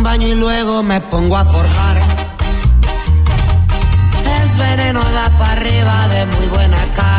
baño y luego me pongo a forjar. El veneno da para arriba de muy buena cara.